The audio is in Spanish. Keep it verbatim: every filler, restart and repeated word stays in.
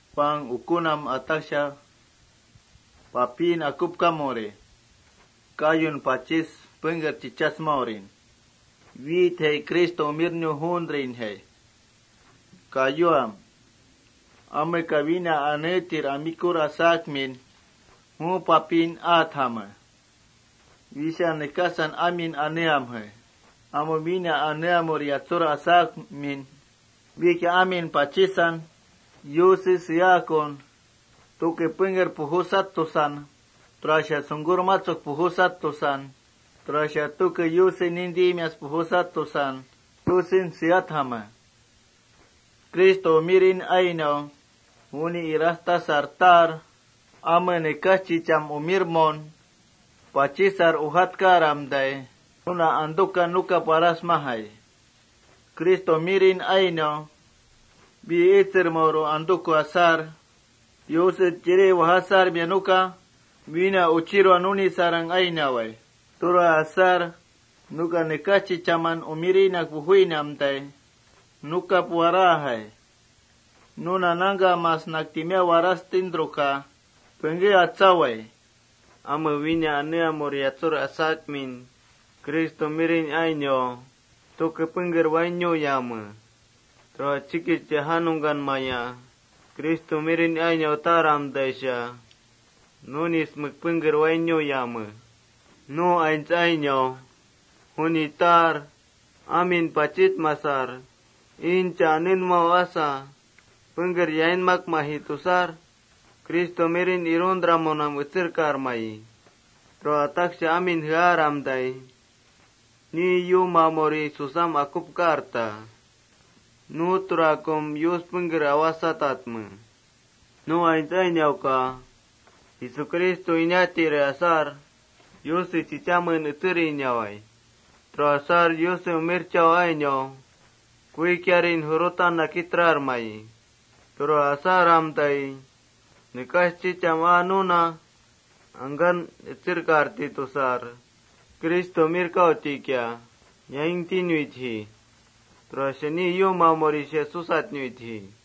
pang ukunam ataksha papin akup kamore kayun pachis penger chichas maurin vit hei Kristo mirnyo hundrin hei kayuam ame kavina anetir amikur asakmin hu papin athama visa nekasan amin aneam hei amo mina aneamor yatsur asakmin vika amin pachisan yusis yakon tuke penger puhusat tosan trasha sungur matsok puhusat tosan trasha tuke yusin indimias puhusat tosan tusin siathama Kristo mirin aino uni irasta sartar amene kachicham umirmon pachisar uhat karamday una anduka nuka paras mahay Kristo mirin aino bi itzer moro anduko asar yose chire wahasar bianuka bina uchiro anuni sarang ainaway tura asar nuka nekachi chaman umirina kuhuinamtay nuka puarahay nuna nanga mas naktimia waras tindroka penge atsaway ama winya ane amor yatsur asakmin Kristo mirin ainyo toke penger wainyo yama Tra chikit jahanungan maya, Kristo mirin ainyo taram daisya, nunis magpengger wainyo yama, no ains ainyo, hunitar, amin pachit masar, incha anin mawasa, pengger yain mak mahitusar, Kristo mirin irondra monam utsirkar mai, tra ataksya amin haram dai, ni yu mamori susam akup karta, nutra kom yus pengger awasatatma. No aintainyaw ka, Isu Kristo inyati reasar, yus ichichaman itirinyaway. Trasar yus umirchaw ainyaw, kuikyarin hurutan nakitrar may. Pero asaram tay, nikas chicham anuna, anggan itirkarti tusar. Kristo mirkaw tikya, yaing tinuithi. Trasani yu mamori Jesus at nuithi.